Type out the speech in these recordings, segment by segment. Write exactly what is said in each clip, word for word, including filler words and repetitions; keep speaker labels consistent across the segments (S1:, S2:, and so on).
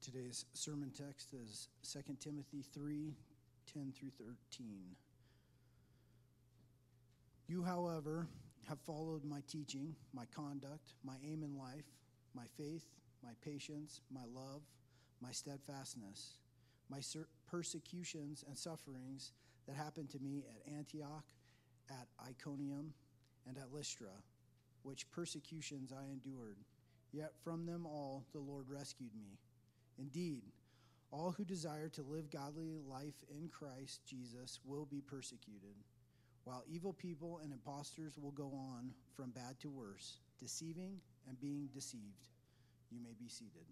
S1: Today's sermon text is Second Timothy three, ten through thirteen. You, however, have followed my teaching, my conduct, my aim in life, my faith, my patience, my love, my steadfastness, my persecutions and sufferings that happened to me at Antioch, at Iconium, and at Lystra, which persecutions I endured. Yet from them all the Lord rescued me. Indeed, all who desire to live godly life in Christ Jesus will be persecuted, while evil people and impostors will go on from bad to worse, deceiving and being deceived. You may be seated.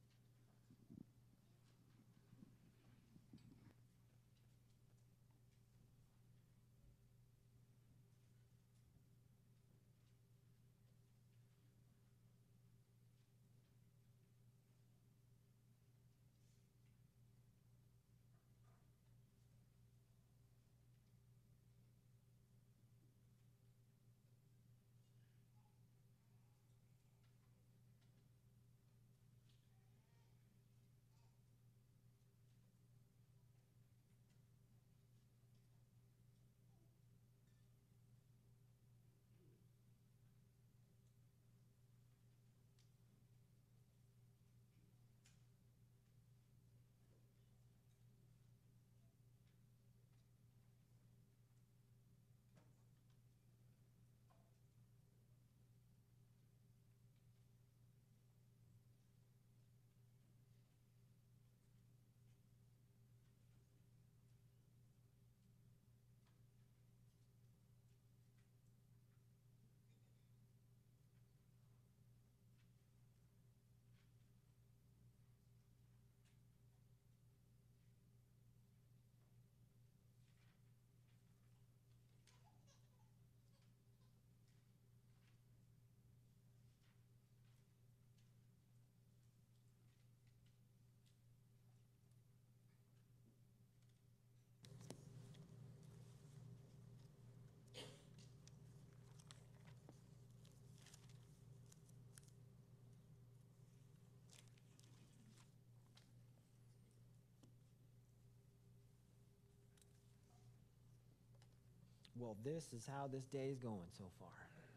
S2: Well, this is how this day is going so far.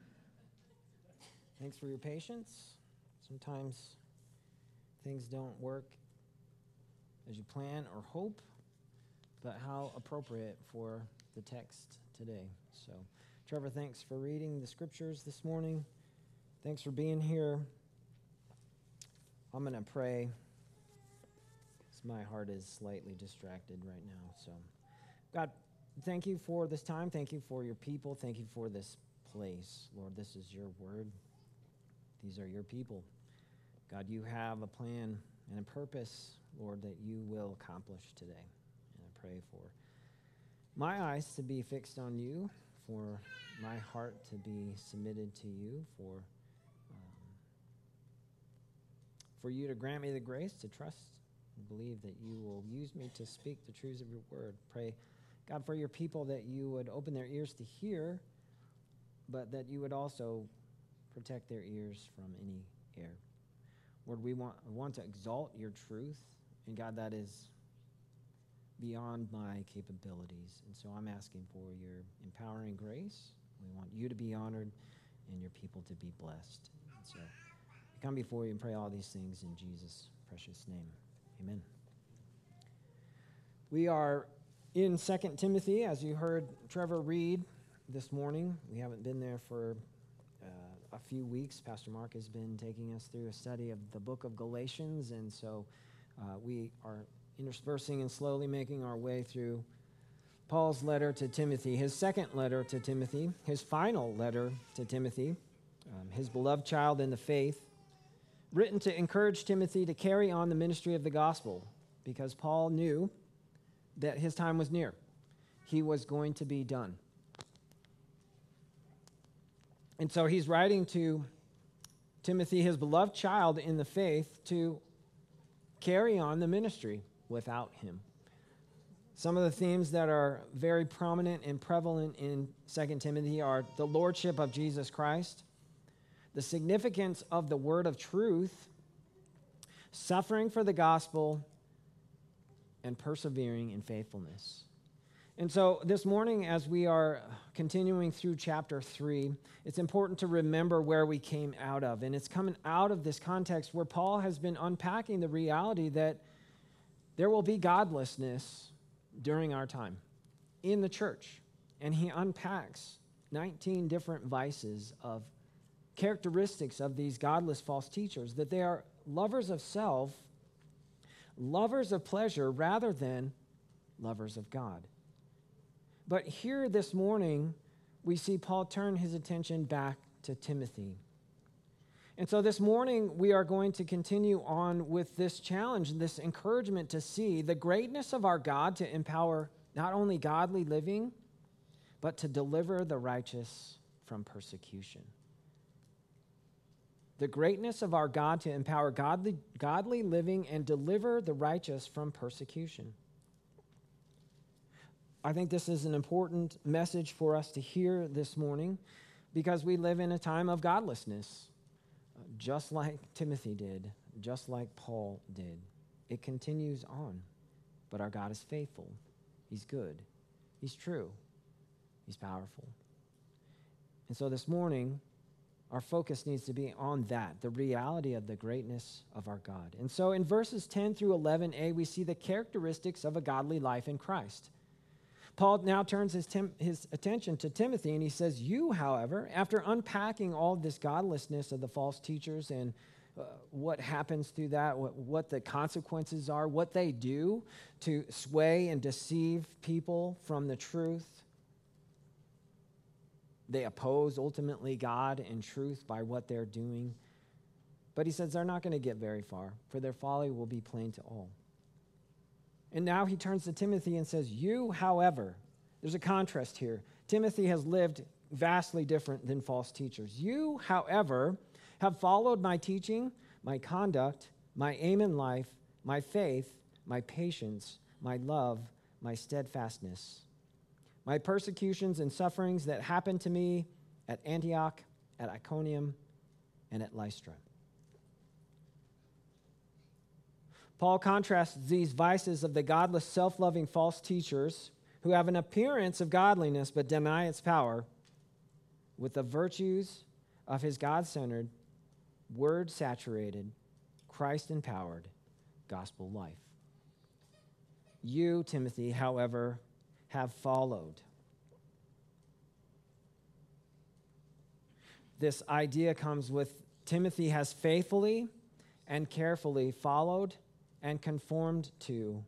S2: Thanks for your patience. Sometimes things don't work as you plan or hope, but how appropriate for the text today. So, Trevor, thanks for reading the scriptures this morning. Thanks for being here. I'm going to pray, because my heart is slightly distracted right now. So, God, thank you for this time. Thank you for your people. Thank you for this place. Lord, this is your word. These are your people. God, you have a plan and a purpose, Lord, that you will accomplish today. And I pray for my eyes to be fixed on you, for my heart to be submitted to you, for, um, for you to grant me the grace to trust and believe that you will use me to speak the truths of your word. Pray, God, for your people, that you would open their ears to hear, but that you would also protect their ears from any error. Lord, we want, want to exalt your truth, and God, that is beyond my capabilities. And so I'm asking for your empowering grace. We want you to be honored and your people to be blessed. And so we come before you and pray all these things in Jesus' precious name. Amen. We are in Second Timothy, as you heard Trevor read this morning. We haven't been there for uh, a few weeks. Pastor Mark has been taking us through a study of the book of Galatians, and so uh, we are interspersing and slowly making our way through Paul's letter to Timothy, his second letter to Timothy, his final letter to Timothy, um, his beloved child in the faith, written to encourage Timothy to carry on the ministry of the gospel, because Paul knew that his time was near. He was going to be done. And so he's writing to Timothy, his beloved child in the faith, to carry on the ministry without him. Some of the themes that are very prominent and prevalent in Second Timothy are the lordship of Jesus Christ, the significance of the word of truth, suffering for the gospel, and persevering in faithfulness. And so this morning, as we are continuing through chapter three, it's important to remember where we came out of. And it's coming out of this context where Paul has been unpacking the reality that there will be godlessness during our time in the church. And he unpacks nineteen different vices of characteristics of these godless false teachers, that they are lovers of self, lovers of pleasure, rather than lovers of God. But here this morning, we see Paul turn his attention back to Timothy. And so this morning, we are going to continue on with this challenge, this encouragement to see the greatness of our God to empower not only godly living, but to deliver the righteous from persecution. The greatness of our God to empower godly, godly living and deliver the righteous from persecution. I think this is an important message for us to hear this morning because we live in a time of godlessness, just like Timothy did, just like Paul did. It continues on, but our God is faithful. He's good. He's true. He's powerful. And so this morning, our focus needs to be on that, the reality of the greatness of our God. And so in verses ten through eleven a, we see the characteristics of a godly life in Christ. Paul now turns his, tim- his attention to Timothy, and he says, you, however, after unpacking all this godlessness of the false teachers and uh, what happens through that, what, what the consequences are, what they do to sway and deceive people from the truth, they oppose ultimately God and truth by what they're doing. But he says they're not going to get very far, for their folly will be plain to all. And now he turns to Timothy and says, you, however, there's a contrast here. Timothy has lived vastly different than false teachers. You, however, have followed my teaching, my conduct, my aim in life, my faith, my patience, my love, my steadfastness, my persecutions and sufferings that happened to me at Antioch, at Iconium, and at Lystra. Paul contrasts these vices of the godless, self-loving false teachers who have an appearance of godliness but deny its power with the virtues of his God-centered, word-saturated, Christ-empowered gospel life. You, Timothy, however, have followed. This idea comes with Timothy has faithfully and carefully followed and conformed to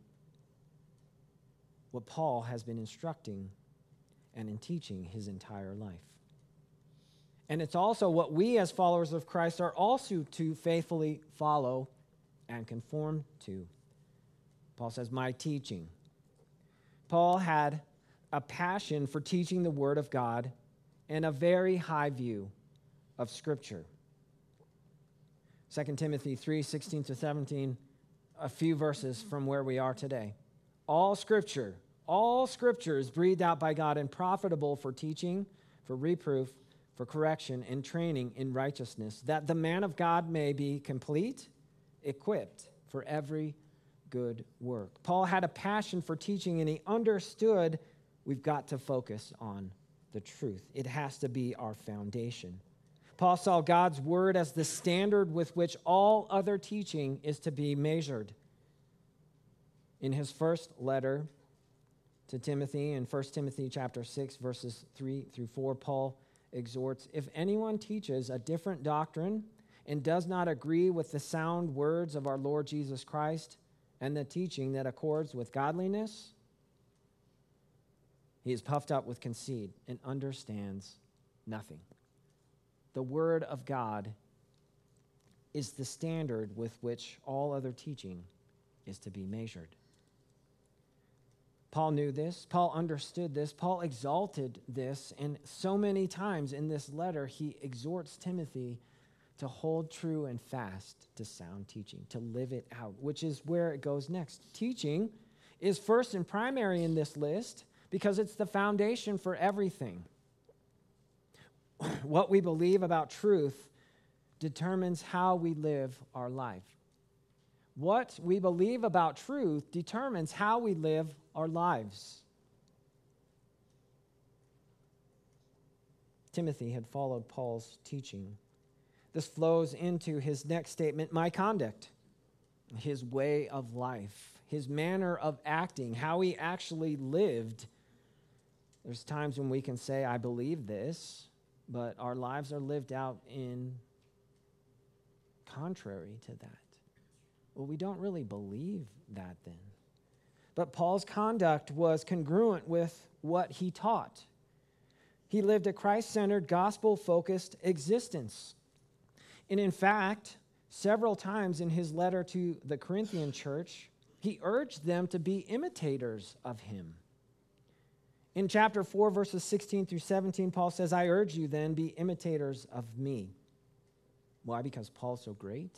S2: what Paul has been instructing and in teaching his entire life. And it's also what we as followers of Christ are also to faithfully follow and conform to. Paul says, my teaching. Paul had a passion for teaching the Word of God and a very high view of Scripture. Second Timothy three, sixteen to seventeen, a few verses from where we are today. All Scripture, all Scripture is breathed out by God and profitable for teaching, for reproof, for correction, and training in righteousness, that the man of God may be complete, equipped for every good work. Paul had a passion for teaching, and he understood we've got to focus on the truth. It has to be our foundation. Paul saw God's word as the standard with which all other teaching is to be measured. In his first letter to Timothy, in First Timothy chapter six, verses three through four, Paul exhorts, if anyone teaches a different doctrine and does not agree with the sound words of our Lord Jesus Christ and the teaching that accords with godliness, he is puffed up with conceit and understands nothing. The word of God is the standard with which all other teaching is to be measured. Paul knew this. Paul understood this. Paul exalted this. And so many times in this letter, he exhorts Timothy to hold true and fast to sound teaching, to live it out, which is where it goes next. Teaching is first and primary in this list because it's the foundation for everything. What we believe about truth determines how we live our life. What we believe about truth determines how we live our lives. Timothy had followed Paul's teaching. This flows into his next statement, my conduct, his way of life, his manner of acting, how he actually lived. There's times when we can say, I believe this, but our lives are lived out in contrary to that. Well, we don't really believe that then. But Paul's conduct was congruent with what he taught. He lived a Christ-centered, gospel-focused existence. And in fact, several times in his letter to the Corinthian church, he urged them to be imitators of him. In chapter four, verses sixteen through seventeen, Paul says, I urge you then, be imitators of me. Why? Because Paul's so great?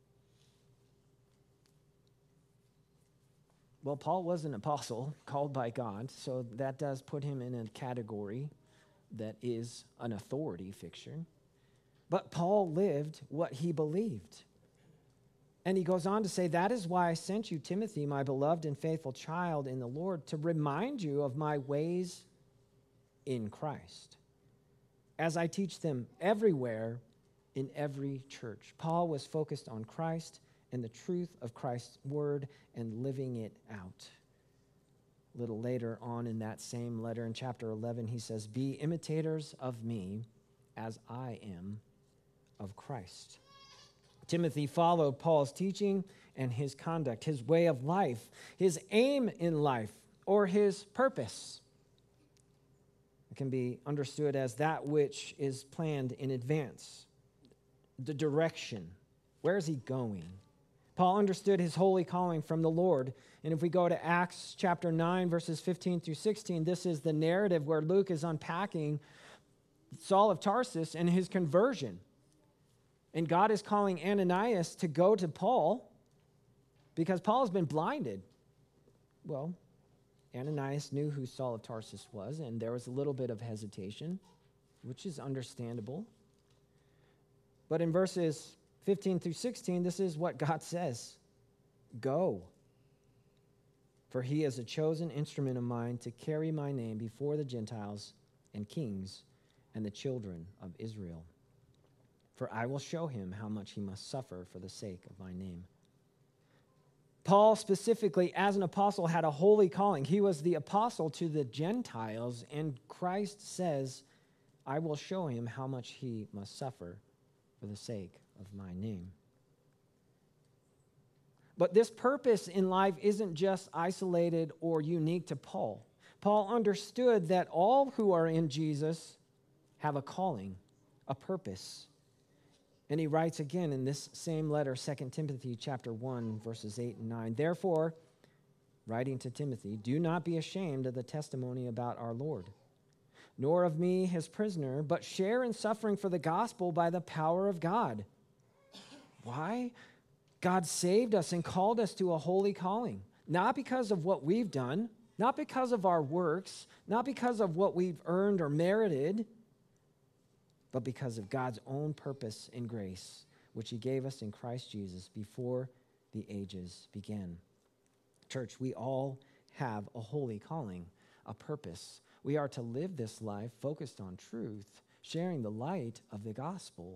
S2: Well, Paul was an apostle called by God, so that does put him in a category that is an authority figure. But Paul lived what he believed. And he goes on to say, that is why I sent you, Timothy, my beloved and faithful child in the Lord, to remind you of my ways in Christ, as I teach them everywhere in every church. Paul was focused on Christ and the truth of Christ's word and living it out. A little later on in that same letter, in chapter eleven, he says, be imitators of me as I am of Christ. Timothy followed Paul's teaching and his conduct, his way of life, his aim in life, or his purpose. It can be understood as that which is planned in advance, the direction. Where is he going? Paul understood his holy calling from the Lord. And if we go to Acts chapter nine, verses fifteen through sixteen, this is the narrative where Luke is unpacking Saul of Tarsus and his conversion. And God is calling Ananias to go to Paul because Paul has been blinded. Well, Ananias knew who Saul of Tarsus was, and there was a little bit of hesitation, which is understandable. But in verses fifteen through sixteen, this is what God says. Go, for he is a chosen instrument of mine to carry my name before the Gentiles and kings and the children of Israel. For I will show him how much he must suffer for the sake of my name. Paul specifically, as an apostle, had a holy calling. He was the apostle to the Gentiles, and Christ says, I will show him how much he must suffer for the sake of my name. But this purpose in life isn't just isolated or unique to Paul. Paul understood that all who are in Jesus have a calling, a purpose. And he writes again in this same letter, Second Timothy chapter one, verses eight and nine. Therefore, writing to Timothy, do not be ashamed of the testimony about our Lord, nor of me, his prisoner, but share in suffering for the gospel by the power of God. Why? God saved us and called us to a holy calling, not because of what we've done, not because of our works, not because of what we've earned or merited, but because of God's own purpose and grace, which he gave us in Christ Jesus before the ages began. Church, we all have a holy calling, a purpose. We are to live this life focused on truth, sharing the light of the gospel.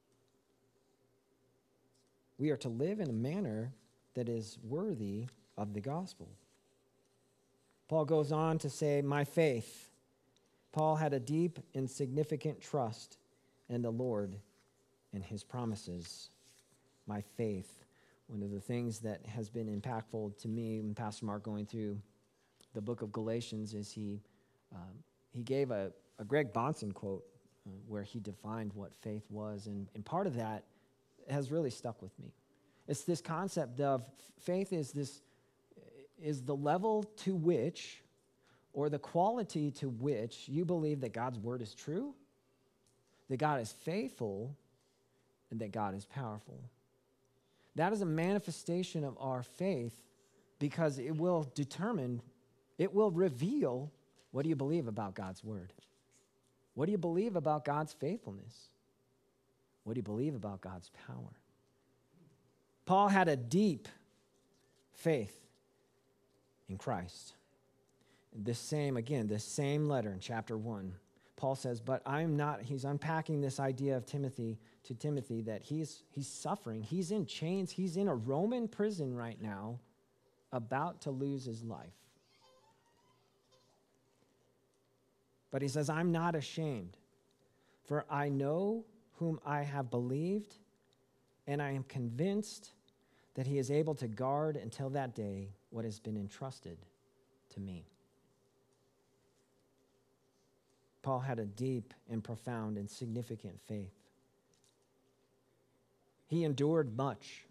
S2: We are to live in a manner that is worthy of the gospel. Paul goes on to say, my faith. Paul had a deep and significant trust in the Lord and his promises. My faith. One of the things that has been impactful to me and Pastor Mark going through the book of Galatians is he um, he gave a, a Greg Bonson quote uh, where he defined what faith was. And, and part of that has really stuck with me. It's this concept of faith is this is the level to which, or the quality to which, you believe that God's word is true, that God is faithful, and that God is powerful. That is a manifestation of our faith because it will determine, it will reveal, what do you believe about God's word? What do you believe about God's faithfulness? What do you believe about God's power? Paul had a deep faith in Christ. This same, again, this same letter in chapter one, Paul says, but I'm not, he's unpacking this idea of Timothy, to Timothy, that he's, he's suffering. He's in chains. He's in a Roman prison right now, about to lose his life. But he says, I'm not ashamed, for I know whom I have believed, and I am convinced that he is able to guard until that day what has been entrusted to me. Paul had a deep and profound and significant faith. He endured much.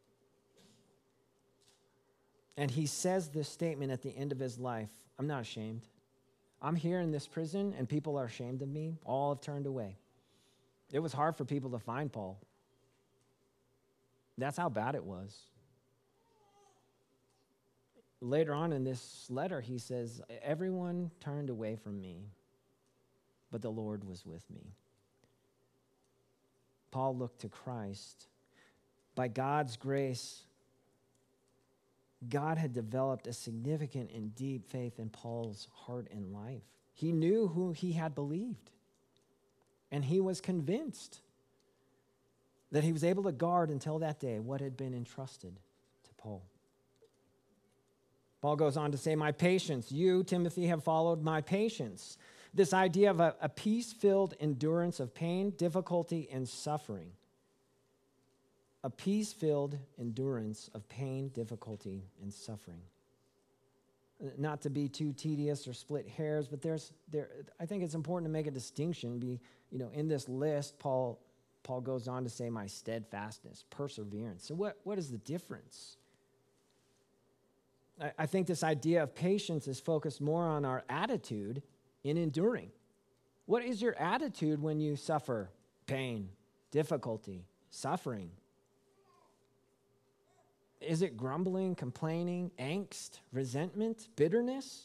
S2: And he says this statement at the end of his life, I'm not ashamed. I'm here in this prison, and people are ashamed of me. All have turned away. It was hard for people to find Paul. That's how bad it was. Later on in this letter, he says, everyone turned away from me, but the Lord was with me. Paul looked to Christ. By God's grace, God had developed a significant and deep faith in Paul's heart and life. He knew who he had believed, and he was convinced that he was able to guard until that day what had been entrusted to Paul. Paul goes on to say, my patience, you, Timothy, have followed my patience. This idea of a, a peace-filled endurance of pain, difficulty, and suffering. A peace-filled endurance of pain, difficulty, and suffering. Not to be too tedious or split hairs, but there's there. I think it's important to make a distinction. Be you know in this list, Paul Paul goes on to say, my steadfastness, perseverance. So what what is the difference? I, I think this idea of patience is focused more on our attitude in enduring. What is your attitude when you suffer pain, difficulty, suffering? Is it grumbling, complaining, angst, resentment, bitterness?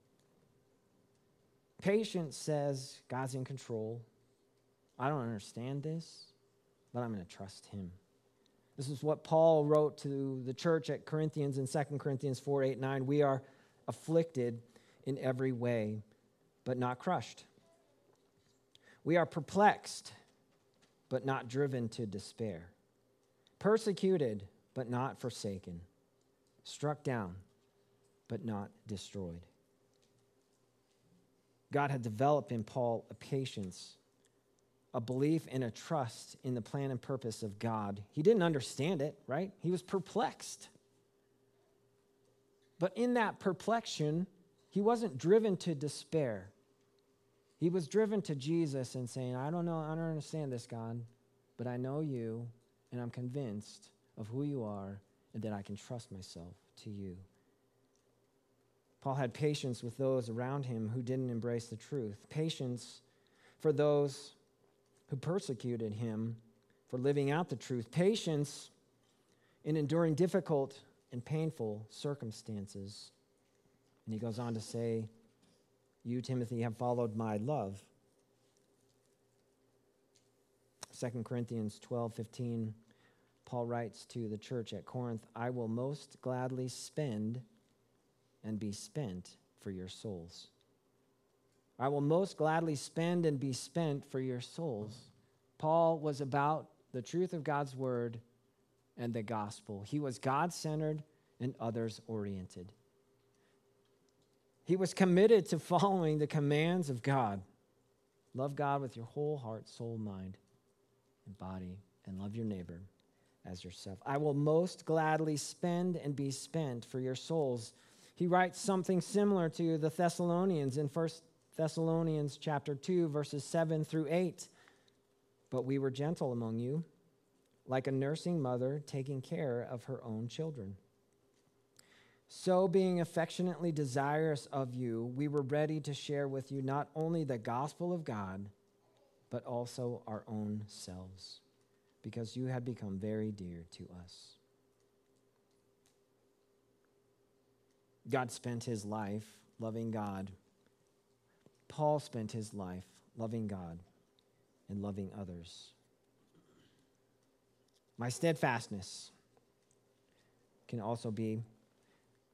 S2: Patience says, God's in control. I don't understand this, but I'm going to trust him. This is what Paul wrote to the church at Corinthians in Second Corinthians four, eight, nine. We are afflicted in every way, but not crushed. We are perplexed, but not driven to despair. Persecuted, but not forsaken. Struck down, but not destroyed. God had developed in Paul a patience, a belief and a trust in the plan and purpose of God. He didn't understand it, right? He was perplexed. But in that perplexion, he wasn't driven to despair. He was driven to Jesus and saying, I don't know, I don't understand this, God, but I know you, and I'm convinced of who you are, and that I can trust myself to you. Paul had patience with those around him who didn't embrace the truth. Patience for those who persecuted him for living out the truth. Patience in enduring difficult and painful circumstances. And he goes on to say, you, Timothy, have followed my love. Second Corinthians twelve, fifteen. Paul writes to the church at Corinth, I will most gladly spend and be spent for your souls. I will most gladly spend and be spent for your souls. Paul was about the truth of God's word and the gospel. He was God-centered and others-oriented. He was committed to following the commands of God. Love God with your whole heart, soul, mind, and body, and love your neighbor as yourself. I will most gladly spend and be spent for your souls. He writes something similar to the Thessalonians in First Thessalonians chapter two, verses seven through eight. But we were gentle among you, like a nursing mother taking care of her own children. So being affectionately desirous of you, we were ready to share with you not only the gospel of God, but also our own selves, because you had become very dear to us. God spent his life loving God. Paul spent his life loving God and loving others. My steadfastness can also be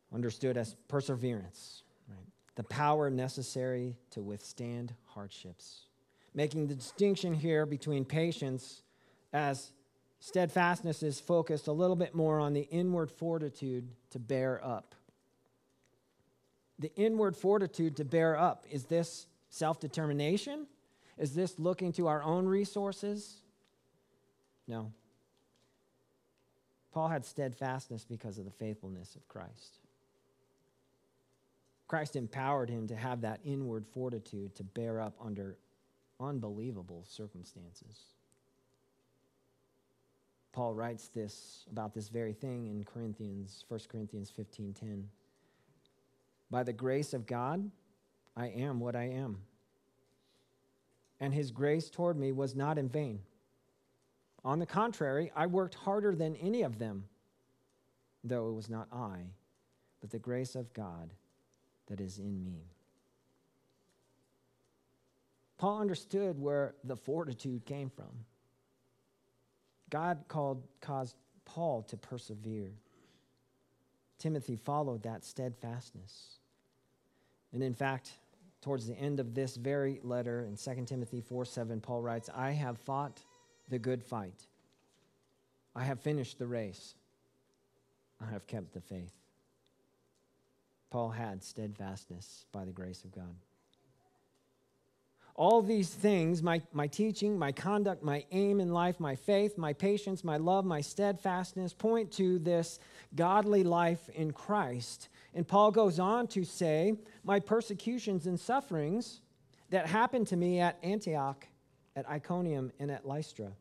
S2: understood as perseverance, right? The power necessary to withstand hardships. Making the distinction here between patience, as steadfastness is focused a little bit more on the inward fortitude to bear up. The inward fortitude to bear up, is this self-determination? Is this looking to our own resources? No. Paul had steadfastness because of the faithfulness of Christ. Christ empowered him to have that inward fortitude to bear up under unbelievable circumstances. Paul writes this about this very thing in Corinthians, First Corinthians fifteen ten. By the grace of God, I am what I am. And his grace toward me was not in vain. On the contrary, I worked harder than any of them, though it was not I, but the grace of God that is in me. Paul understood where the fortitude came from. God called, caused Paul to persevere. Timothy followed that steadfastness. And in fact, towards the end of this very letter in Second Timothy four seven, Paul writes, I have fought the good fight. I have finished the race. I have kept the faith. Paul had steadfastness by the grace of God. All these things, my, my teaching, my conduct, my aim in life, my faith, my patience, my love, my steadfastness, point to this godly life in Christ. And Paul goes on to say, my persecutions and sufferings that happened to me at Antioch, at Iconium, and at Lystra.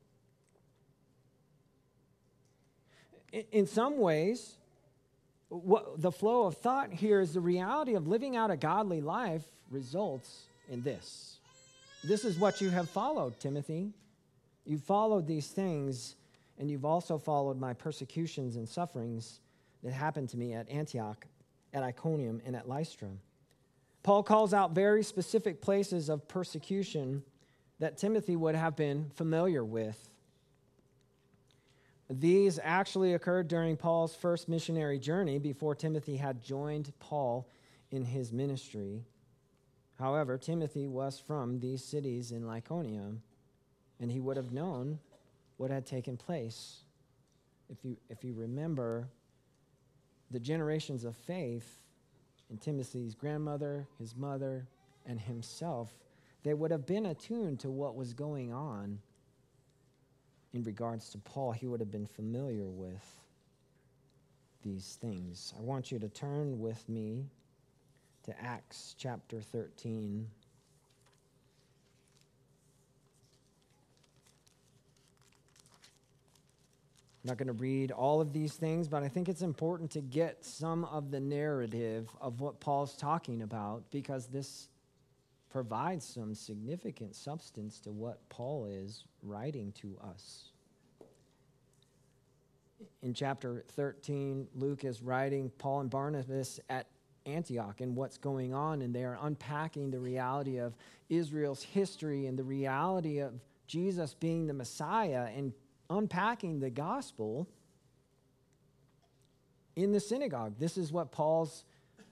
S2: In, in some ways, what, the flow of thought here is the reality of living out a godly life results in this. This is what you have followed, Timothy. You've followed these things, and you've also followed my persecutions and sufferings that happened to me at Antioch, at Iconium, and at Lystra. Paul calls out very specific places of persecution that Timothy would have been familiar with. These actually occurred during Paul's first missionary journey before Timothy had joined Paul in his ministry. However, Timothy was from these cities in Lycaonia, and he would have known what had taken place. If you, if you remember the generations of faith in Timothy's grandmother, his mother, and himself, they would have been attuned to what was going on in regards to Paul. He would have been familiar with these things. I want you to turn with me to Acts chapter thirteen. I'm not going to read all of these things, but I think it's important to get some of the narrative of what Paul's talking about, because this provides some significant substance to what Paul is writing to us. In chapter thirteen, Luke is writing Paul and Barnabas at Antioch and what's going on, and they are unpacking the reality of Israel's history and the reality of Jesus being the Messiah, and unpacking the gospel in the synagogue. This is what Paul's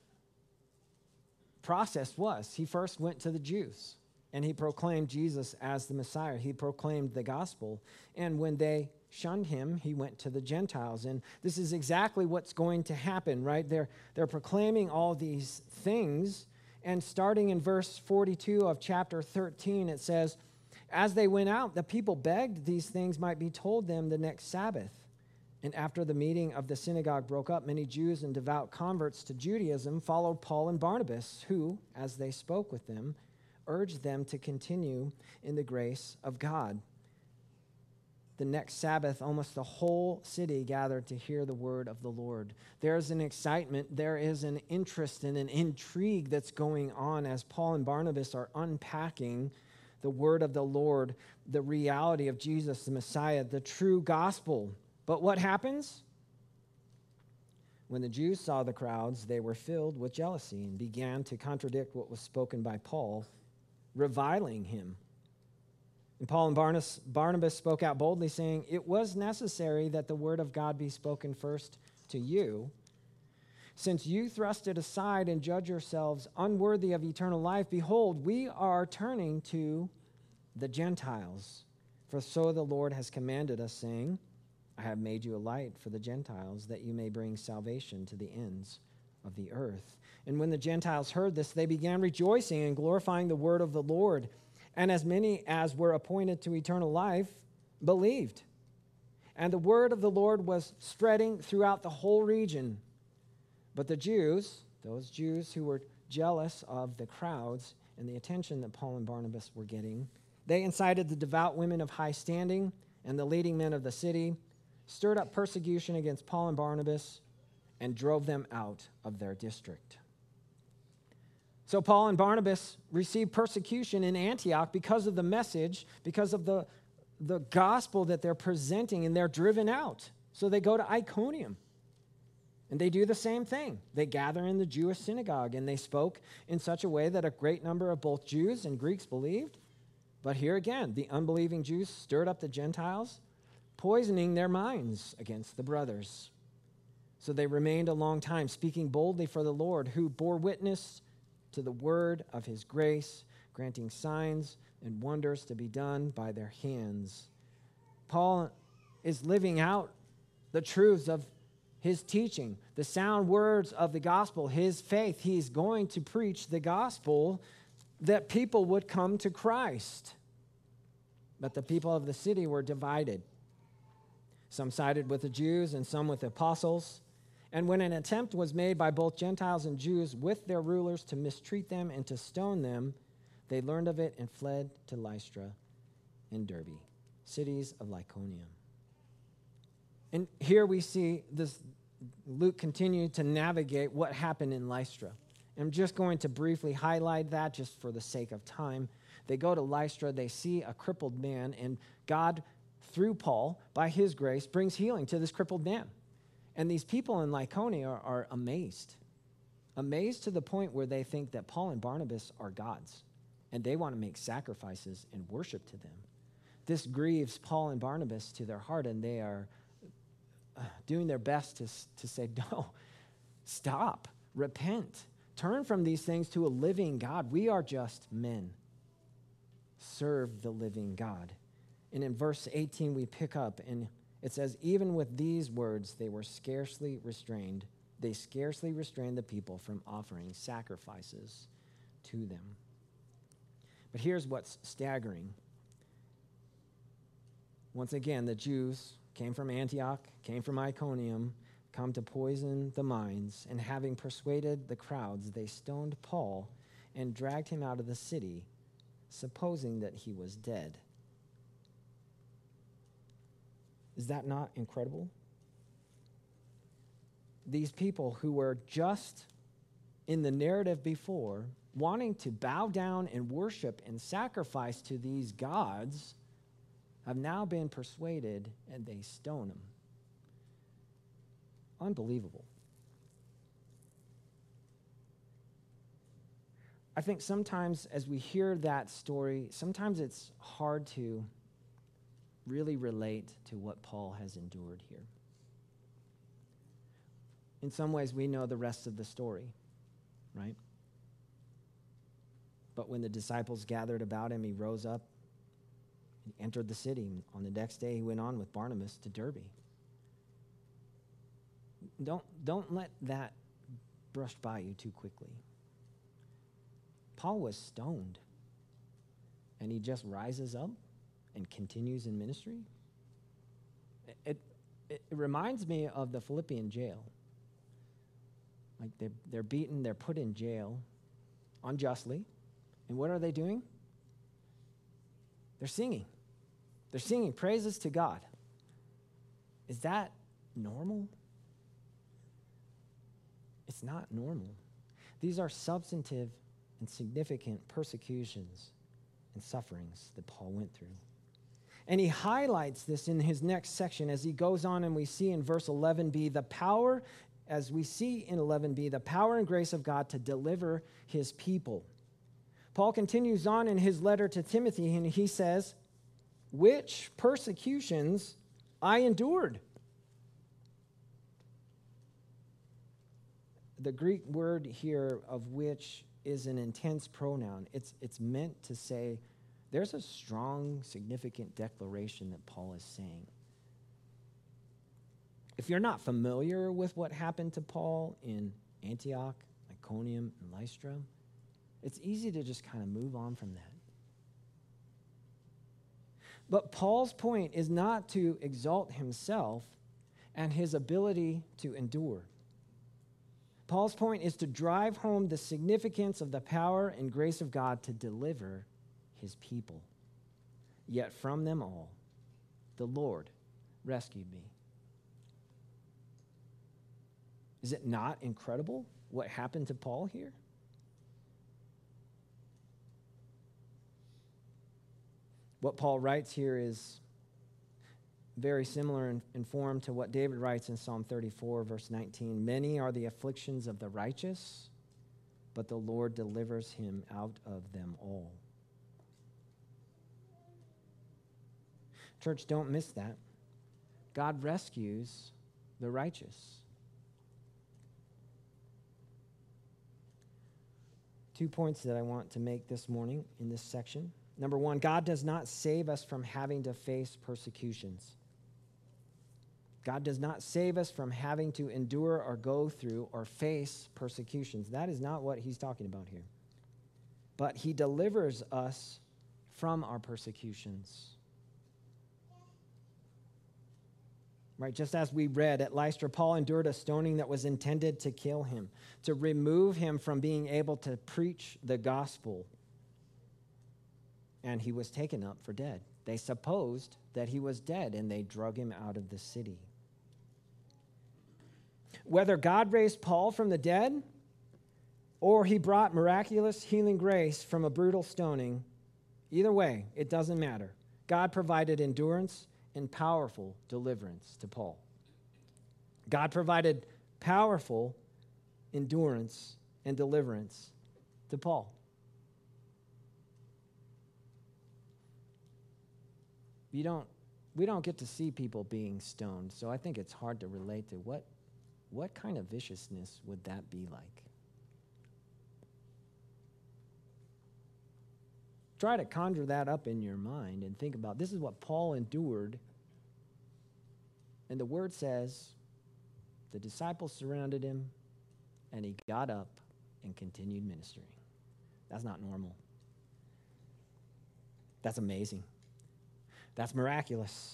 S2: process was. He first went to the Jews, and he proclaimed Jesus as the Messiah. He proclaimed the gospel, and when they shunned him, he went to the Gentiles. And this is exactly what's going to happen, right? They're, they're proclaiming all these things, and starting in verse forty-two of chapter thirteen, it says, as they went out, the people begged these things might be told them the next Sabbath. And after the meeting of the synagogue broke up, many Jews and devout converts to Judaism followed Paul and Barnabas, who, as they spoke with them, urged them to continue in the grace of God. The next Sabbath, almost the whole city gathered to hear the word of the Lord. There is an excitement, there is an interest and an intrigue that's going on as Paul and Barnabas are unpacking the word of the Lord, the reality of Jesus, the Messiah, the true gospel. But what happens? When the Jews saw the crowds, they were filled with jealousy and began to contradict what was spoken by Paul, reviling him. And Paul and Barnabas, Barnabas spoke out boldly, saying, it was necessary that the word of God be spoken first to you. Since you thrust it aside and judge yourselves unworthy of eternal life, behold, we are turning to the Gentiles. For so the Lord has commanded us, saying, I have made you a light for the Gentiles, that you may bring salvation to the ends of the earth. And when the Gentiles heard this, they began rejoicing and glorifying the word of the Lord. And as many as were appointed to eternal life believed. And the word of the Lord was spreading throughout the whole region. But the Jews, those Jews who were jealous of the crowds and the attention that Paul and Barnabas were getting, they incited the devout women of high standing and the leading men of the city, stirred up persecution against Paul and Barnabas, and drove them out of their district. So Paul and Barnabas received persecution in Antioch because of the message, because of the, the gospel that they're presenting, and they're driven out. So they go to Iconium. And they do the same thing. They gather in the Jewish synagogue, and they spoke in such a way that a great number of both Jews and Greeks believed. But here again, the unbelieving Jews stirred up the Gentiles, poisoning their minds against the brothers. So they remained a long time, speaking boldly for the Lord, who bore witness to the word of his grace, granting signs and wonders to be done by their hands. Paul is living out the truths of his teaching, the sound words of the gospel, his faith. He's going to preach the gospel that people would come to Christ. But the people of the city were divided. Some sided with the Jews and some with the apostles. And when an attempt was made by both Gentiles and Jews with their rulers to mistreat them and to stone them, they learned of it and fled to Lystra and Derbe, cities of Lycaonia. And here we see this, Luke continued to navigate what happened in Lystra. I'm just going to briefly highlight that just for the sake of time. They go to Lystra, they see a crippled man, and God, through Paul, by his grace, brings healing to this crippled man. And these people in Lycaonia are, are amazed. Amazed to the point where they think that Paul and Barnabas are gods, and they want to make sacrifices and worship to them. This grieves Paul and Barnabas to their heart, and they are doing their best to, to say, no, stop, repent, turn from these things to a living God. We are just men. Serve the living God. And in verse eighteen, we pick up, and it says, even with these words, they were scarcely restrained. They scarcely restrained the people from offering sacrifices to them. But here's what's staggering. Once again, the Jews came from Antioch, came from Iconium, come to poison the minds, and having persuaded the crowds, they stoned Paul and dragged him out of the city, supposing that he was dead. Is that not incredible? These people who were just in the narrative before, wanting to bow down and worship and sacrifice to these gods, have now been persuaded, and they stone him. Unbelievable. I think sometimes as we hear that story, sometimes it's hard to really relate to what Paul has endured here. In some ways, we know the rest of the story, right? But when the disciples gathered about him, he rose up, he entered the city. On the next day, he went on with Barnabas to Derbe. Don't, don't let that brush by you too quickly. Paul was stoned, and he just rises up and continues in ministry. It, it, it reminds me of the Philippian jail. Like they're, they're beaten, they're put in jail unjustly. And what are they doing? They're singing. They're singing praises to God. Is that normal? It's not normal. These are substantive and significant persecutions and sufferings that Paul went through. And he highlights this in his next section as he goes on, and we see in verse eleven b, the power, as we see in eleven b, the power and grace of God to deliver his people. Paul continues on in his letter to Timothy, and he says, which persecutions I endured. the Greek word here, of which is an intense pronoun, it's, it's meant to say there's a strong, significant declaration that Paul is saying. If you're not familiar with what happened to Paul in Antioch, Iconium, and Lystra, it's easy to just kind of move on from that. But Paul's point is not to exalt himself and his ability to endure. Paul's point is to drive home the significance of the power and grace of God to deliver his people. Yet from them all, the Lord rescued me. Is it not incredible what happened to Paul here? What Paul writes here is very similar in, in form to what David writes in Psalm thirty-four, verse nineteen. Many are the afflictions of the righteous, but the Lord delivers him out of them all. Church, don't miss that. God rescues the righteous. Two points that I want to make this morning in this section. Number one, God does not save us from having to face persecutions. God does not save us from having to endure or go through or face persecutions. That is not what he's talking about here. But he delivers us from our persecutions. Right, just as we read at Lystra, Paul endured a stoning that was intended to kill him, to remove him from being able to preach the gospel. And he was taken up for dead. They supposed that he was dead, and they drug him out of the city. Whether God raised Paul from the dead, or he brought miraculous healing grace from a brutal stoning, either way, it doesn't matter. God provided endurance and powerful deliverance to Paul. God provided powerful endurance and deliverance to Paul. You don't, we don't get to see people being stoned, so I think it's hard to relate to what, what kind of viciousness would that be like? Try to conjure that up in your mind and think about, this is what Paul endured. And the word says, the disciples surrounded him, and he got up and continued ministering. That's not normal. That's amazing. That's miraculous.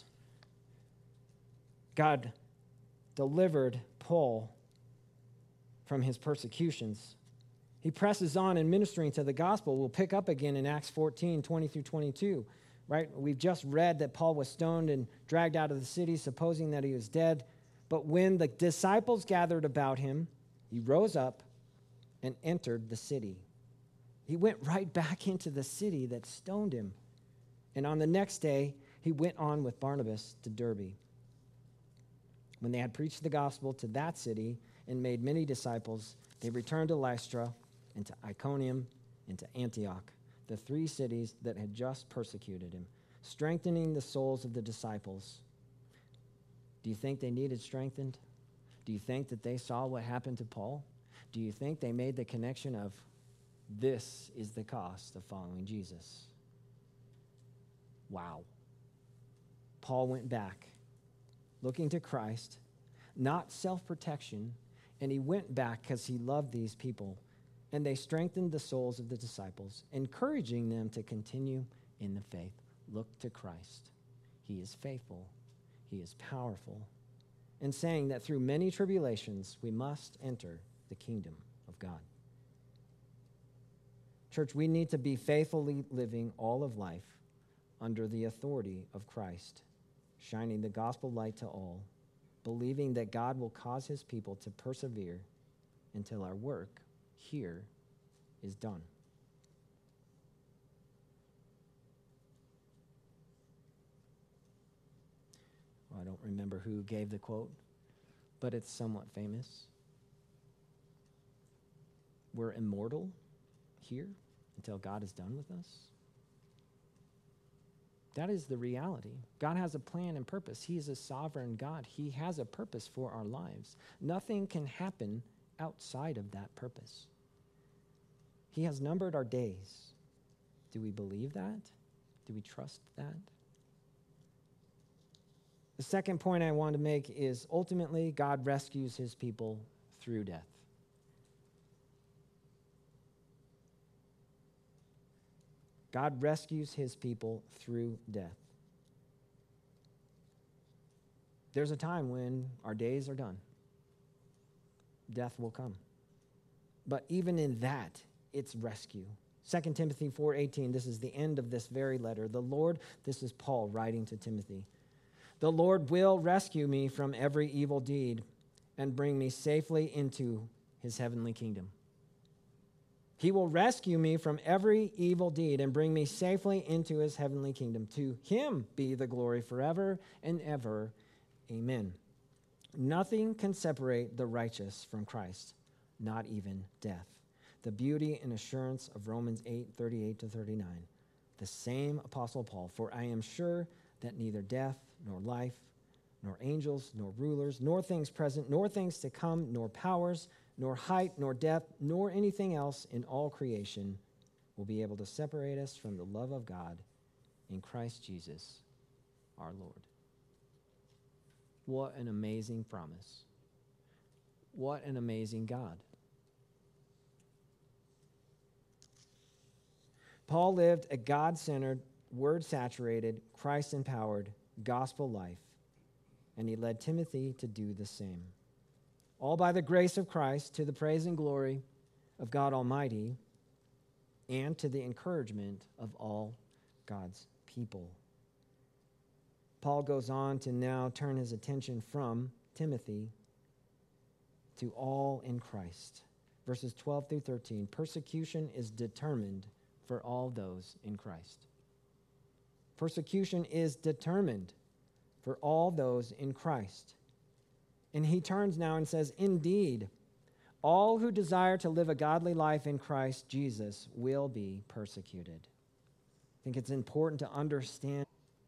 S2: God delivered Paul from his persecutions. He presses on in ministering to the gospel. We'll pick up again in Acts fourteen, twenty through twenty-two. Right? We've just read that Paul was stoned and dragged out of the city, supposing that he was dead. But when the disciples gathered about him, he rose up and entered the city. He went right back into the city that stoned him. And on the next day, he went on with Barnabas to Derbe. When they had preached the gospel to that city and made many disciples, they returned to Lystra and to Iconium and to Antioch, the three cities that had just persecuted him, strengthening the souls of the disciples. Do you think they needed strengthened? Do you think that they saw what happened to Paul? Do you think they made the connection of, this is the cost of following Jesus? Wow. Paul went back, looking to Christ, not self-protection, and he went back because he loved these people, and they strengthened the souls of the disciples, encouraging them to continue in the faith. Look to Christ. He is faithful. He is powerful. And saying that through many tribulations, we must enter the kingdom of God. Church, we need to be faithfully living all of life under the authority of Christ, shining the gospel light to all, believing that God will cause his people to persevere until our work here is done. Well, I don't remember who gave the quote, but it's somewhat famous. We're immortal here until God is done with us. That is the reality. God has a plan and purpose. He is a sovereign God. He has a purpose for our lives. Nothing can happen outside of that purpose. He has numbered our days. Do we believe that? Do we trust that? The second point I want to make is ultimately God rescues his people through death. God rescues his people through death. There's a time when our days are done. Death will come. But even in that, it's rescue. Second Timothy four eighteen, this is the end of this very letter. The Lord, this is Paul writing to Timothy. The Lord will rescue me from every evil deed and bring me safely into his heavenly kingdom. He will rescue me from every evil deed and bring me safely into his heavenly kingdom. To him be the glory forever and ever. Amen. Nothing can separate the righteous from Christ, not even death. The beauty and assurance of Romans eight thirty-eight to thirty-nine. The same Apostle Paul, for I am sure that neither death nor life, nor angels, nor rulers, nor things present, nor things to come, nor powers, nor height, nor depth, nor anything else in all creation will be able to separate us from the love of God in Christ Jesus, our Lord. What an amazing promise. What an amazing God. Paul lived a God-centered, word-saturated, Christ-empowered gospel life, and he led Timothy to do the same. All by the grace of Christ, to the praise and glory of God Almighty, and to the encouragement of all God's people. Paul goes on to now turn his attention from Timothy to all in Christ. Verses twelve through thirteen, persecution is determined for all those in Christ. Persecution is determined for all those in Christ. And he turns now and says, indeed, all who desire to live a godly life in Christ Jesus will be persecuted. I think it's important to understand.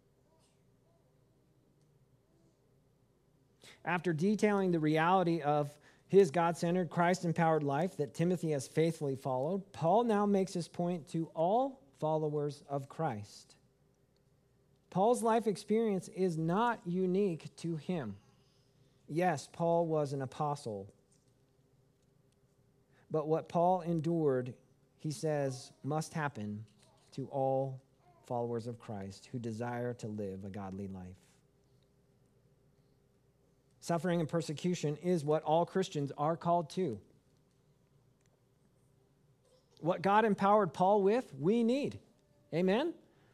S2: After detailing the reality of his God-centered, Christ-empowered life that Timothy has faithfully followed, Paul now makes his point to all followers of Christ. Paul's life experience is not unique to him. Yes, Paul was an apostle. But what Paul endured, he says, must happen to all followers of Christ who desire to live a godly life. Suffering and persecution is what all Christians are called to. What God empowered Paul with, we need. Amen?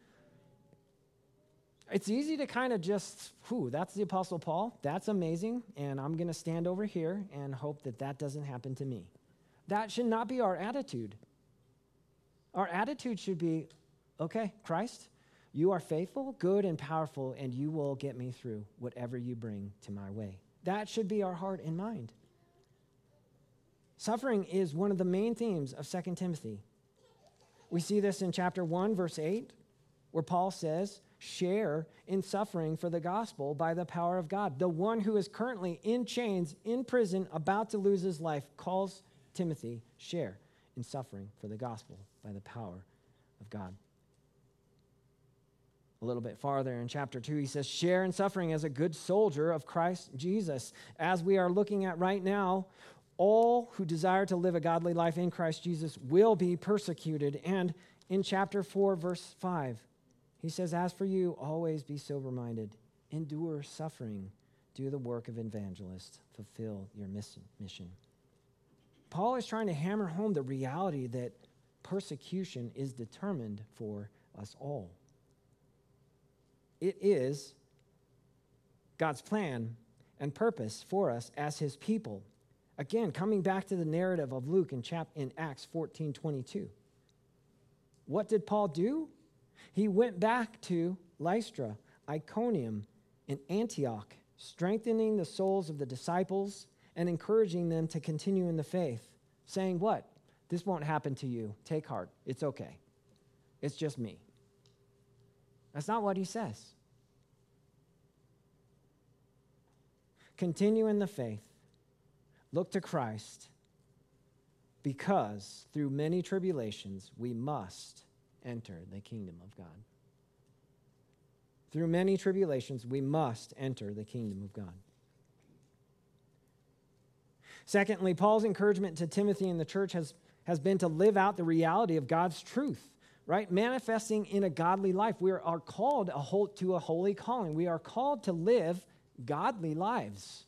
S2: It's easy to kind of just, whew, that's the Apostle Paul. That's amazing, and I'm going to stand over here and hope that that doesn't happen to me. That should not be our attitude. Our attitude should be, okay, Christ, you are faithful, good, and powerful, and you will get me through whatever you bring to my way. That should be our heart and mind. Suffering is one of the main themes of Second Timothy. We see this in chapter one, verse eight, where Paul says, share in suffering for the gospel by the power of God. The one who is currently in chains, in prison, about to lose his life, calls Timothy, share in suffering for the gospel by the power of God. A little bit farther in chapter two, he says, share in suffering as a good soldier of Christ Jesus. As we are looking at right now, all who desire to live a godly life in Christ Jesus will be persecuted. And in chapter four, verse five, he says, as for you, always be sober-minded, endure suffering, do the work of evangelist, fulfill your mission. Paul is trying to hammer home the reality that persecution is determined for us all. It is God's plan and purpose for us as his people. Again, coming back to the narrative of Luke in, chap- in Acts fourteen twenty-two. What did Paul do? He went back to Lystra, Iconium, and Antioch, strengthening the souls of the disciples and encouraging them to continue in the faith, saying what? This won't happen to you. Take heart. It's okay. It's just me. That's not what he says. Continue in the faith. Look to Christ. because through many tribulations we must enter the kingdom of God. Through many tribulations we must enter the kingdom of God. Secondly, Paul's encouragement to Timothy and the church has, has been to live out the reality of God's truth, right? Manifesting in a godly life. We are called a whole, to a holy calling. We are called to live godly lives.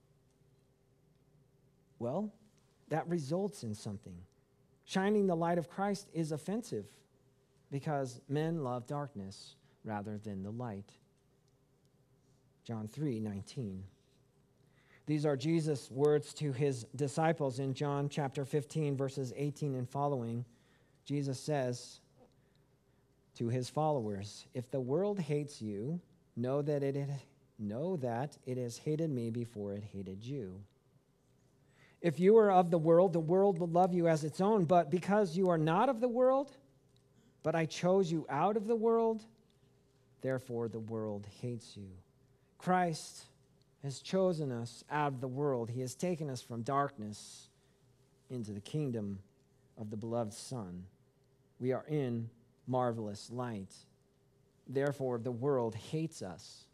S2: Well, that results in something. Shining the light of Christ is offensive because men love darkness rather than the light. John three nineteen. These are Jesus' words to his disciples in John chapter fifteen, verses eighteen and following. Jesus says to his followers, "If the world hates you, know that it know that it has hated me before it hated you. If you were of the world, the world would love you as its own, but because you are not of the world, but I chose you out of the world, therefore the world hates you." Christ has chosen us out of the world. He has taken us from darkness into the kingdom of the beloved Son. We are in marvelous light. Therefore, the world hates us.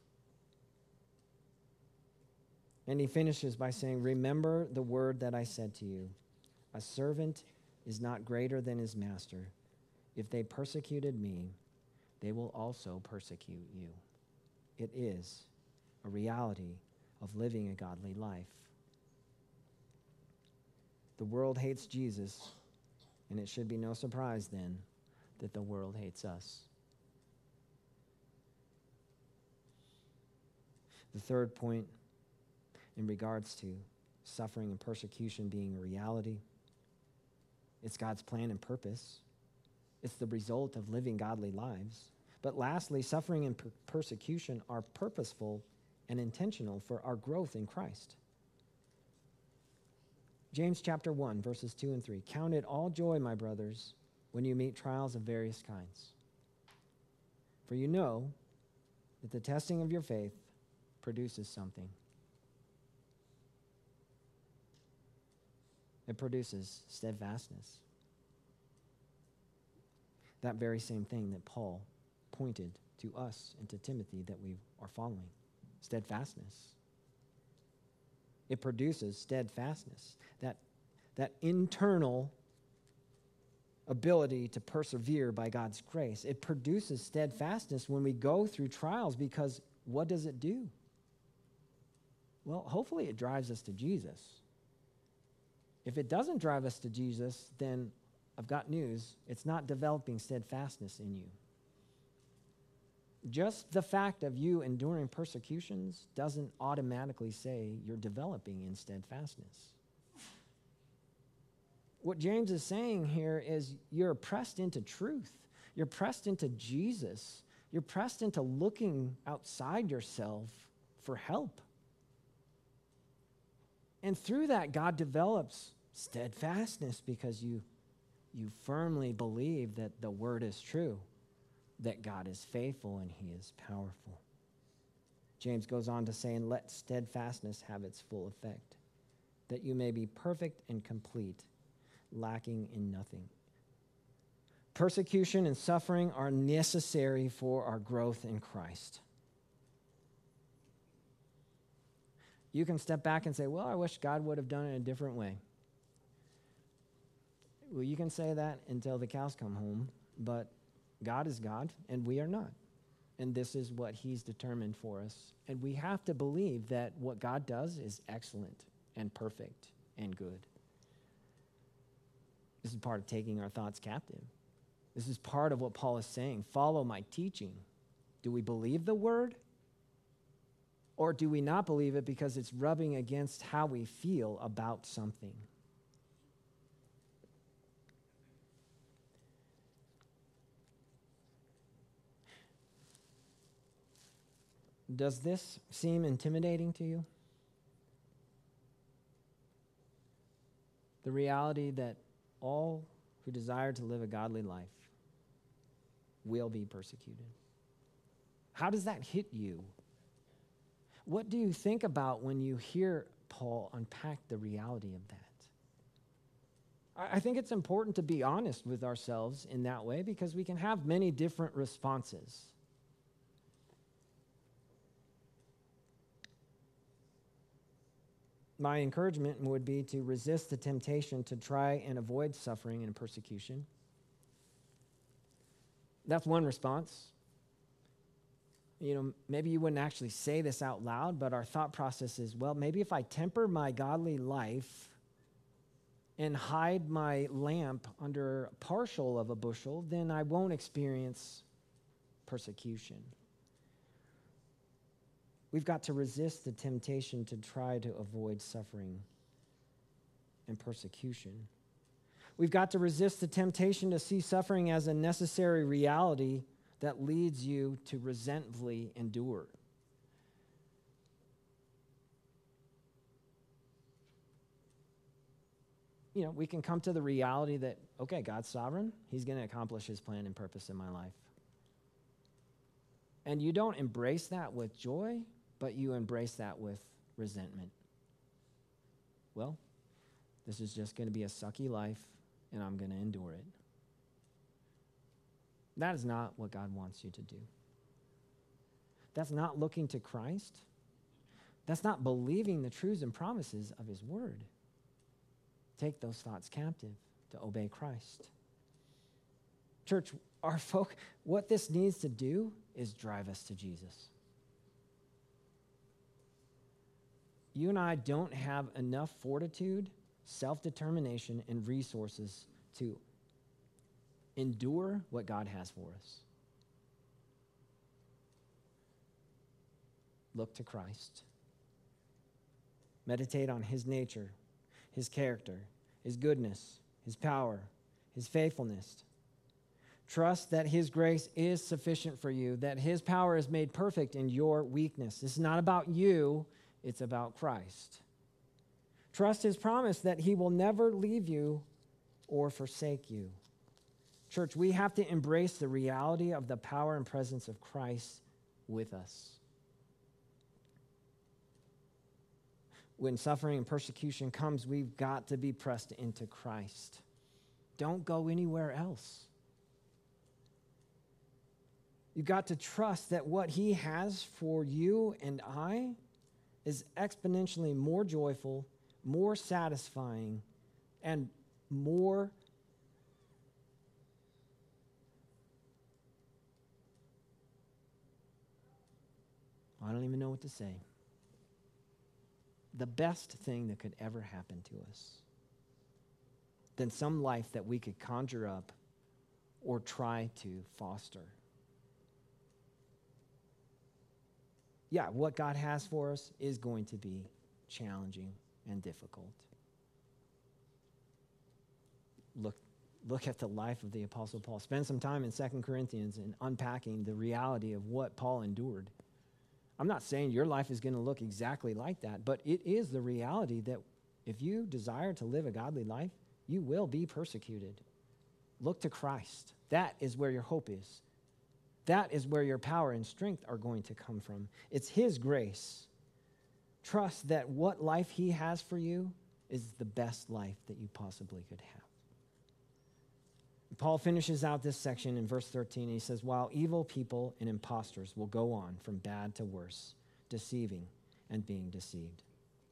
S2: And he finishes by saying, "Remember the word that I said to you. A servant is not greater than his master. If they persecuted me, they will also persecute you." It is a reality of living a godly life. The world hates Jesus, and it should be no surprise then that the world hates us. The third point in regards to suffering and persecution being a reality, it's God's plan and purpose. It's the result of living godly lives. But lastly, suffering and per- persecution are purposeful and intentional for our growth in Christ. James chapter one, verses two and three. "Count it all joy, my brothers, when you meet trials of various kinds. For you know that the testing of your faith produces something." It produces steadfastness. That very same thing that Paul pointed to us and to Timothy that we are following. Steadfastness. It produces steadfastness. That, that internal ability to persevere by God's grace. It produces steadfastness when we go through trials, because what does it do? Well, hopefully it drives us to Jesus. If it doesn't drive us to Jesus, then I've got news. It's not developing steadfastness in you. Just the fact of you enduring persecutions doesn't automatically say you're developing in steadfastness. What James is saying here is you're pressed into truth. You're pressed into Jesus. You're pressed into looking outside yourself for help. And through that, God develops steadfastness because you, you firmly believe that the word is true, that God is faithful and he is powerful. James goes on to say, "And let steadfastness have its full effect, that you may be perfect and complete, lacking in nothing." Persecution and suffering are necessary for our growth in Christ. You can step back and say, "Well, I wish God would have done it a different way." Well, you can say that until the cows come home, but God is God, and we are not. And this is what he's determined for us. And we have to believe that what God does is excellent and perfect and good. This is part of taking our thoughts captive. This is part of what Paul is saying. Follow my teaching. Do we believe the word? Or do we not believe it because it's rubbing against how we feel about something? Does this seem intimidating to you? The reality that all who desire to live a godly life will be persecuted. How does that hit you? What do you think about when you hear Paul unpack the reality of that? I I think it's important to be honest with ourselves in that way because we can have many different responses. My encouragement would be to resist the temptation to try and avoid suffering and persecution. That's one response. You know, maybe you wouldn't actually say this out loud, but our thought process is, well, maybe if I temper my godly life and hide my lamp under partial of a bushel, then I won't experience persecution. We've got to resist the temptation to try to avoid suffering and persecution. We've got to resist the temptation to see suffering as a necessary reality that leads you to resentfully endure. You know, we can come to the reality that, okay, God's sovereign. He's going to accomplish his plan and purpose in my life. And you don't embrace that with joy, but you embrace that with resentment. Well, this is just going to be a sucky life, and I'm going to endure it. That is not what God wants you to do. That's not looking to Christ. That's not believing the truths and promises of his word. Take those thoughts captive to obey Christ. Church, our folk, what this needs to do is drive us to Jesus. You and I don't have enough fortitude, self-determination, and resources to endure what God has for us. Look to Christ. Meditate on his nature, his character, his goodness, his power, his faithfulness. Trust that his grace is sufficient for you, that his power is made perfect in your weakness. This is not about you, it's about Christ. Trust his promise that he will never leave you or forsake you. Church, we have to embrace the reality of the power and presence of Christ with us. When suffering and persecution comes, we've got to be pressed into Christ. Don't go anywhere else. You've got to trust that what he has for you and I is exponentially more joyful, more satisfying, and more I don't even know what to say. The best thing that could ever happen to us than some life that we could conjure up or try to foster. Yeah, what God has for us is going to be challenging and difficult. Look, look at the life of the Apostle Paul. Spend some time in Second Corinthians and unpacking the reality of what Paul endured. I'm not saying your life is going to look exactly like that, but it is the reality that if you desire to live a godly life, you will be persecuted. Look to Christ. That is where your hope is. That is where your power and strength are going to come from. It's his grace. Trust that what life he has for you is the best life that you possibly could have. Paul finishes out this section in verse thirteen. He says, while evil people and impostors will go on from bad to worse, deceiving and being deceived.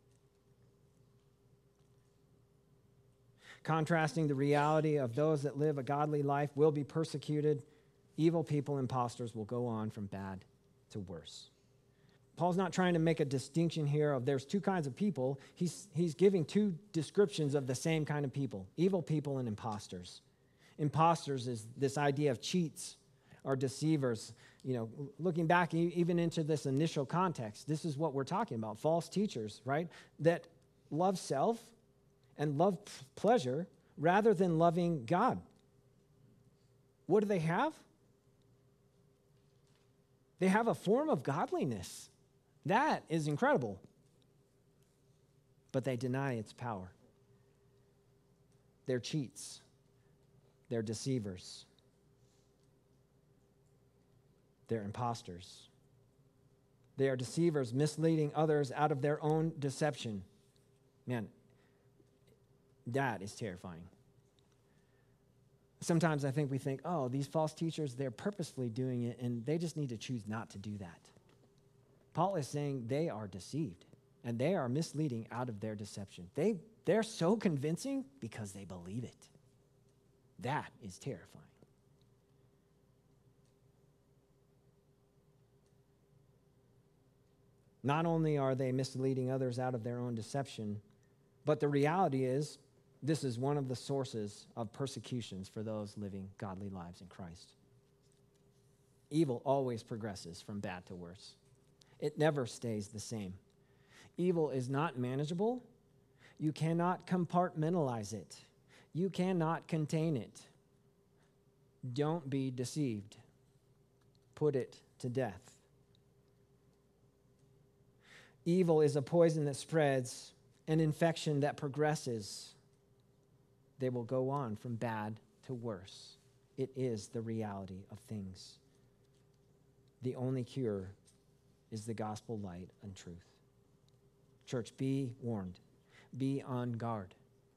S2: Contrasting the reality of those that live a godly life will be persecuted, evil people, impostors will go on from bad to worse. Paul's not trying to make a distinction here of there's two kinds of people. He's, he's giving two descriptions of the same kind of people, evil people and impostors. Imposters is this idea of cheats or deceivers. You know, looking back even into this initial context, this is what we're talking about, false teachers, right? That love self and love pleasure rather than loving God. What do they have? They have a form of godliness. That is incredible. But they deny its power. They're cheats. They're deceivers. They're imposters. They are deceivers, misleading others out of their own deception. Man, that is terrifying. Sometimes I think we think, oh, these false teachers, they're purposefully doing it, and they just need to choose not to do that. Paul is saying they are deceived, and they are misleading out of their deception. They, they're so convincing because they believe it. That is terrifying. Not only are they misleading others out of their own deception, but the reality is this is one of the sources of persecutions for those living godly lives in Christ. Evil always progresses from bad to worse. It never stays the same. Evil is not manageable. You cannot compartmentalize it. You cannot contain it. Don't be deceived. Put it to death. Evil is a poison that spreads, an infection that progresses. They will go on from bad to worse. It is the reality of things. The only cure is the gospel light and truth. Church, be warned. Be on guard.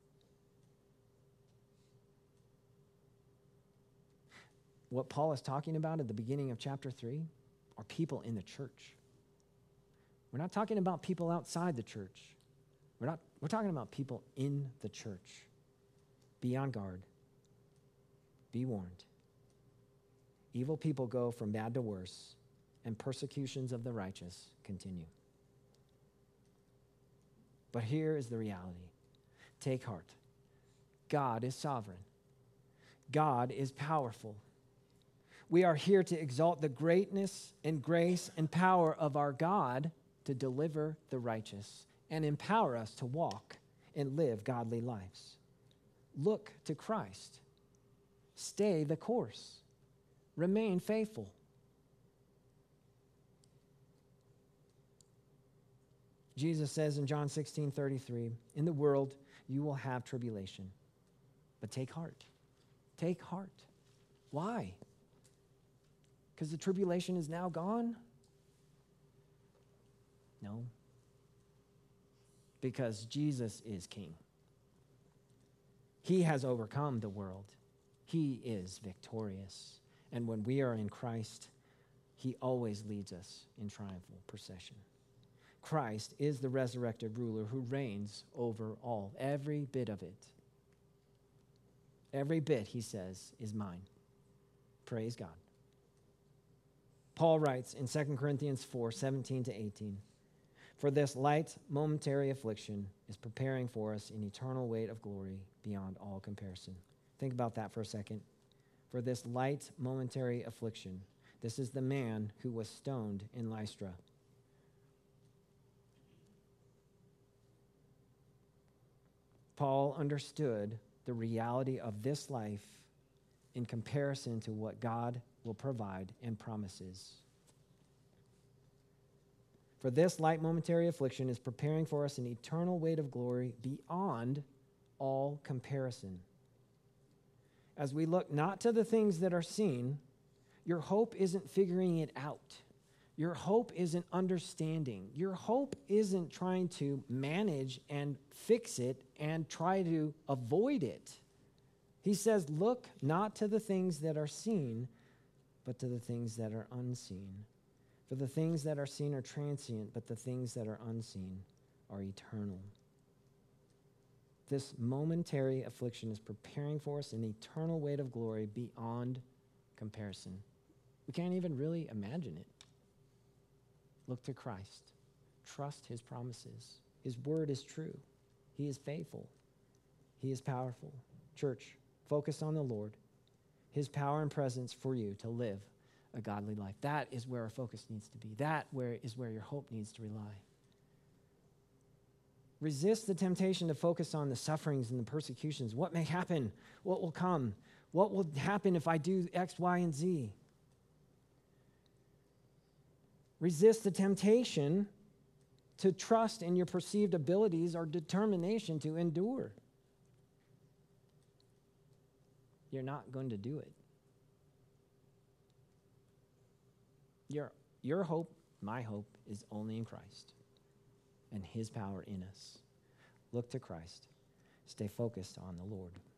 S2: What Paul is talking about at the beginning of chapter three are people in the church. We're not talking about people outside the church. We're not, we're talking about people in the church. Be on guard. Be warned. Evil people go from bad to worse, and persecutions of the righteous continue. But here is the reality. Take heart. God is sovereign. God is powerful. We are here to exalt the greatness and grace and power of our God to deliver the righteous and empower us to walk and live godly lives. Look to Christ. Stay the course. Remain faithful. Jesus says in John sixteen thirty-three, in the world you will have tribulation, but take heart. Take heart. Why? Because the tribulation is now gone? No. Because Jesus is King. He has overcome the world. He is victorious. And when we are in Christ, he always leads us in triumphal procession. Christ is the resurrected ruler who reigns over all, every bit of it. Every bit, he says, is mine. Praise God. Paul writes in Second Corinthians four, seventeen to eighteen, for this light momentary affliction is preparing for us an eternal weight of glory beyond all comparison. Think about that for a second. For this light momentary affliction, this is the man who was stoned in Lystra. Paul understood the reality of this life in comparison to what God will provide and promises. For this light momentary affliction is preparing for us an eternal weight of glory beyond all comparison. As we look not to the things that are seen, your hope isn't figuring it out. Your hope isn't understanding. Your hope isn't trying to manage and fix it and try to avoid it. He says, look not to the things that are seen, but to the things that are unseen. For the things that are seen are transient, but the things that are unseen are eternal. This momentary affliction is preparing for us an eternal weight of glory beyond comparison. We can't even really imagine it. Look to Christ. Trust his promises. His word is true. He is faithful. He is powerful. Church, focus on the Lord, his power and presence for you to live a godly life. That is where our focus needs to be. That where is where your hope needs to rely. Resist the temptation to focus on the sufferings and the persecutions. What may happen? What will come? What will happen if I do X, Y, and Z? Resist the temptation to trust in your perceived abilities or determination to endure. You're not going to do it. Your, your hope, my hope, is only in Christ and his power in us. Look to Christ. Stay focused on the Lord.